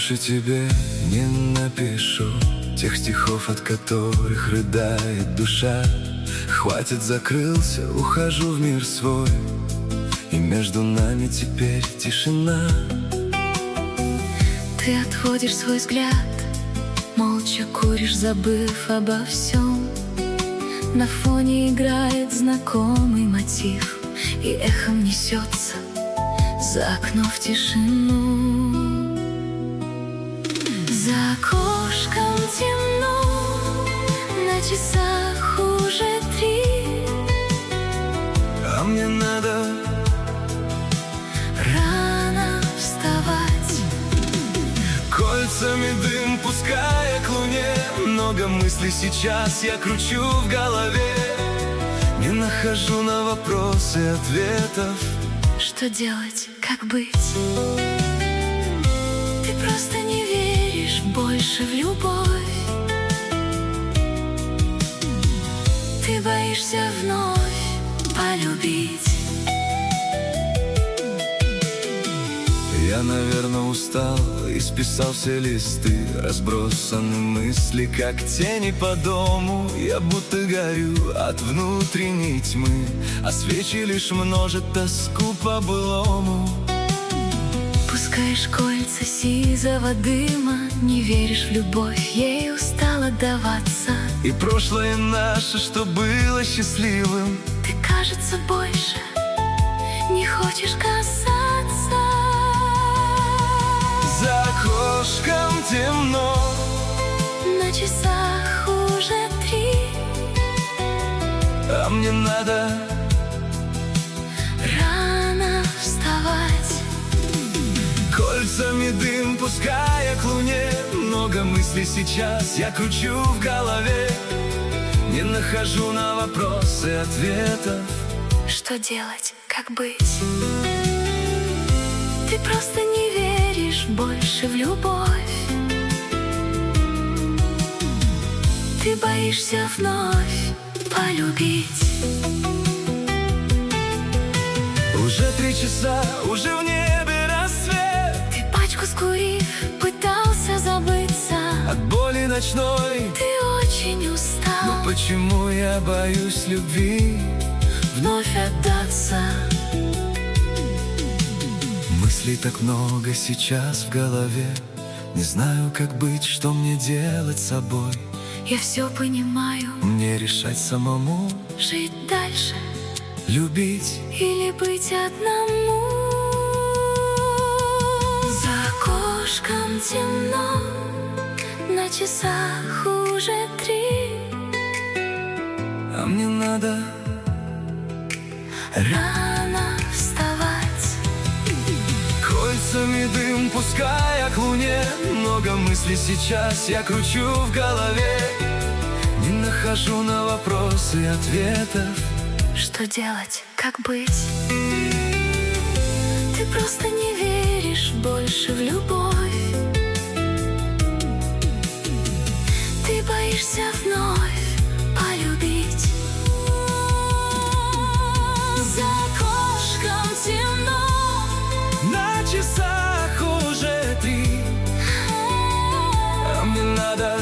больше тебе не напишу тех стихов, от которых рыдает душа. Хватит, закрылся, ухожу в мир свой, и между нами теперь тишина. Ты отводишь свой взгляд, молча куришь, забыв обо всем. На фоне играет знакомый мотив, и эхом несется за окно в тишину. За окошком темно, на часах уже 3, а мне надо рано вставать. Кольцами дым пуская к луне, много мыслей сейчас я кручу в голове. Не нахожу на вопросы ответов. Что делать, как быть? Ты просто не веришь больше в любовь. Ты боишься вновь полюбить. Я, наверное, устал и списал все листы. Разбросаны мысли, как тени по дому. Я будто горю от внутренней тьмы, а свечи лишь множат тоску по былому. Пускаешь кольца сизого дыма, не веришь в любовь, ей устал отдаваться. И прошлое наше, что было счастливым, ты, кажется, больше не хочешь касаться. За окошком темно, на часах уже 3, а мне надо рано вставать. Кольцами дым пуская к луне, много мыслей сейчас я кручу в голове. Не нахожу на вопросы ответов. Что делать, как быть? Ты просто не веришь больше в любовь. Ты боишься вновь полюбить. Уже 3 часа, уже в небе рассвет. Ты, пачку скурив, пытался забыться от боли ночной. Ты очень устал, но почему я боюсь любви вновь отдаться? Мыслей так много сейчас в голове. Не знаю, как быть, что мне делать с собой. Я все понимаю, мне решать самому. Жить дальше, любить или быть одному. За окошком темно, на часах уже 3, а мне надо рано вставать. Кольцами дым пуская к луне, много мыслей сейчас я кручу в голове. Не нахожу на вопросы ответов. Что делать, как быть? Ты просто не веришь больше в любовь. Ты боишься вновь полюбить. За окошком темно, на часах уже 3, а мне надо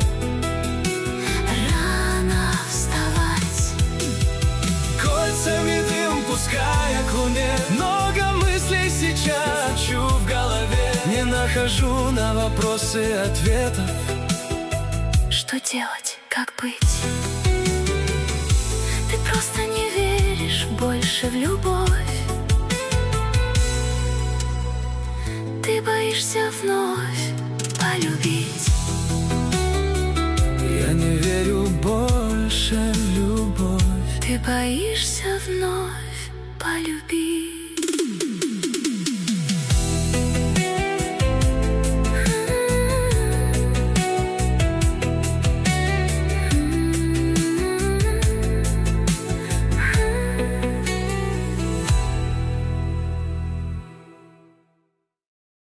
рано вставать. Кольцами дым пуская к луне, много мыслей сейчас хочу в голове. Не нахожу на вопросы ответов. Что делать, как быть? Ты просто не веришь больше в любовь. Ты боишься вновь полюбить.